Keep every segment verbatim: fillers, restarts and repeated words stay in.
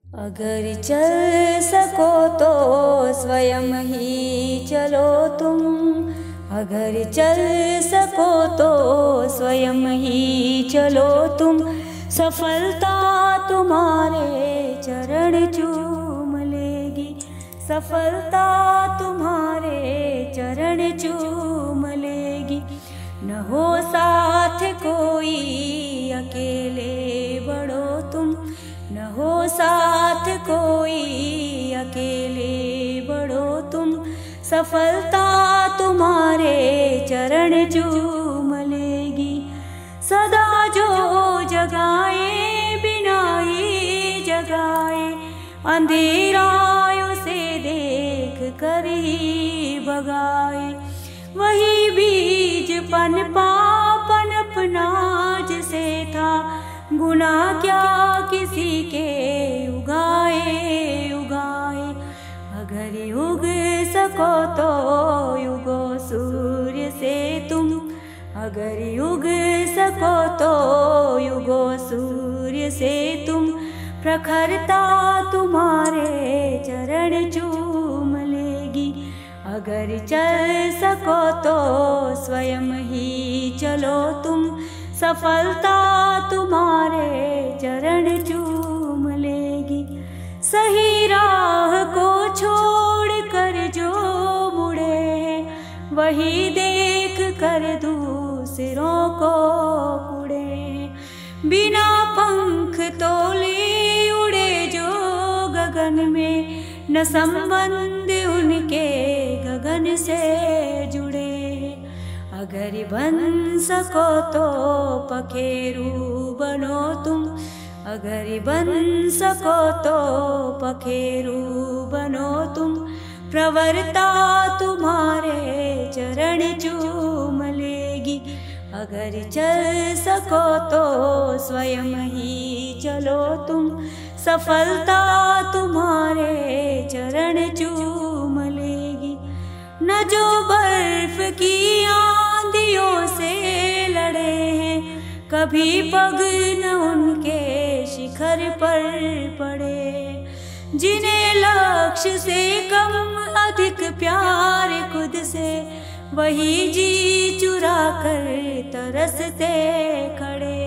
अगर चल सको तो स्वयं ही चलो तुम, अगर चल सको तो स्वयं ही चलो तुम, सफलता तुम्हारे चरण चूम लेगी, सफलता तुम्हारे चरण चूम लेगी। न हो साथ कोई अकेले बढ़ो तुम, न हो साथ कोई अकेले बढ़ो तुम, सफलता तुम्हारे चरण चूम लेगी। सदा जो जगाए बिना ही जगाए, अंधेरा उसे देख कर ही भगाए। वही बीज पनपा पनपना जिसे था, गुनाह क्या किसी के उगाए उगाए। अगर उग सको तो युगो सूर्य से तुम, अगर उग सको तो युगो सूर्य से तुम, प्रखरता तुम्हारे चरण चूम लेगी। अगर चल सको तो स्वयं ही चलो तुम, सफलता तुम्हारे चरण चूम लेगी। सही राह को छोड़ कर जो मुड़े हैं, वही देख कर दूसरों को उड़े हैं। बिना पंख तोले उड़े जो गगन में, न संबंध उनके गगन से जुड़े। अगर बन सको तो पखेरु बनो तुम, अगर बन सको तो पखेरु बनो तुम, प्रवरता तुम्हारे चरण चूम लेगी। अगर चल सको तो स्वयं ही चलो तुम, सफलता तुम्हारे चरण चूम लेगी। न जो बर्फ की आंधियों से लड़े हैं, कभी पग न उनके शिखर पर पड़े। जिन्हें लक्ष्य से कम अधिक प्यार खुद से, वही जी चुरा कर तरसते खड़े।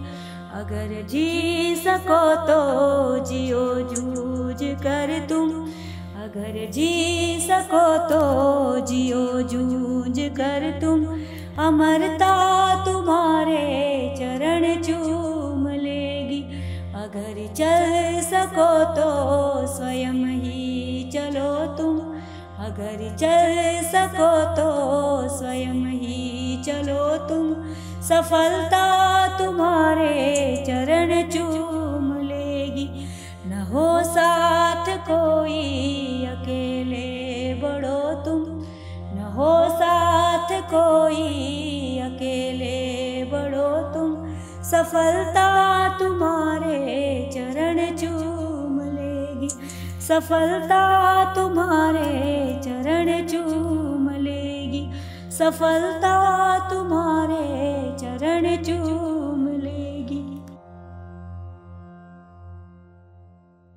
अगर जी सको तो जियो जूझ कर तुम, अगर जी सको तो जियो जूझ कर तुम, अमरता तुम्हारे चरण चूम लेगी। अगर चल सको तो स्वयं ही चलो तुम, अगर चल सको तो स्वयं ही चलो तुम, सफलता तुम्हारे चरण चूम लेगी। न हो साथ कोई अकेले बढ़ो तुम, न हो साथ कोई अकेले बढ़ो तुम, सफलता तुम्हारे चरण चूम लेगी, सफलता तुम्हारे चरण चूम लेगी, सफलता